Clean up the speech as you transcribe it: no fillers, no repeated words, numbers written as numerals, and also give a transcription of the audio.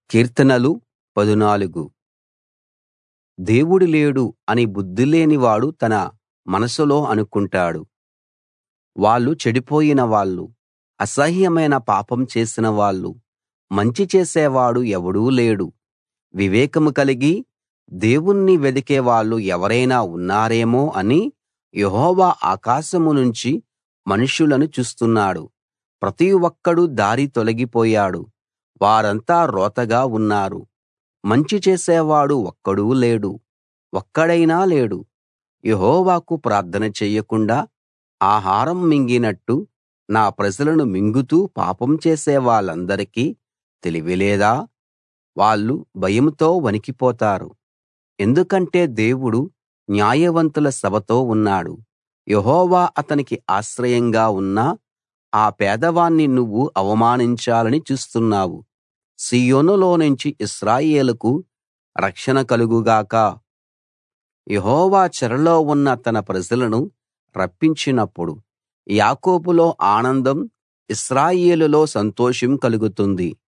కీర్తనలు 14 దేవుడు లేడు అని బుద్ధిలేనివాడు తన మనసులో అనుకుంటాడు. వాళ్ళు చెడిపోయిన వాళ్ళు, అసహ్యమైన పాపం చేసిన వాళ్ళు, మంచి చేసేవాడు ఎవడూ లేడు. వివేకం కలిగి దేవుణ్ణి వెదికే వాళ్ళు ఎవరైనా ఉన్నారేమో అని యెహోవా ఆకాశం నుంచి మనుషులను చూస్తున్నాడు. ప్రతి ఒక్కడూ దారి తొలగిపోయాడు, వారంతా రోతగా ఉన్నారు. మంచి చేసేవాడు ఒక్కడూ లేడు, ఒక్కడైనా లేడు. యెహోవాకు ప్రార్థన చెయ్యకుండా ఆహారం మింగినట్టు నా ప్రజలను మింగుతూ పాపం చేసే వాళ్ళందరికీ తెలివి లేదా? వాళ్ళు భయంతో వణికిపోతారు. ఎందుకంటే దేవుడు న్యాయవంతుల సభతో ఉన్నాడు. యెహోవా అతనికి ఆశ్రయంగా ఉన్నా ఆ పేదవాణ్ణి నువ్వు అవమానించాలని చూస్తున్నావు. సీయోనులోనుంచి ఇశ్రాయేలుకు రక్షణ కలుగు గాక. యెహోవా చెరలో ఉన్న తన ప్రజలను రప్పించినప్పుడు యాకోబులో ఆనందం, ఇశ్రాయేలులో సంతోషం కలుగుతుంది.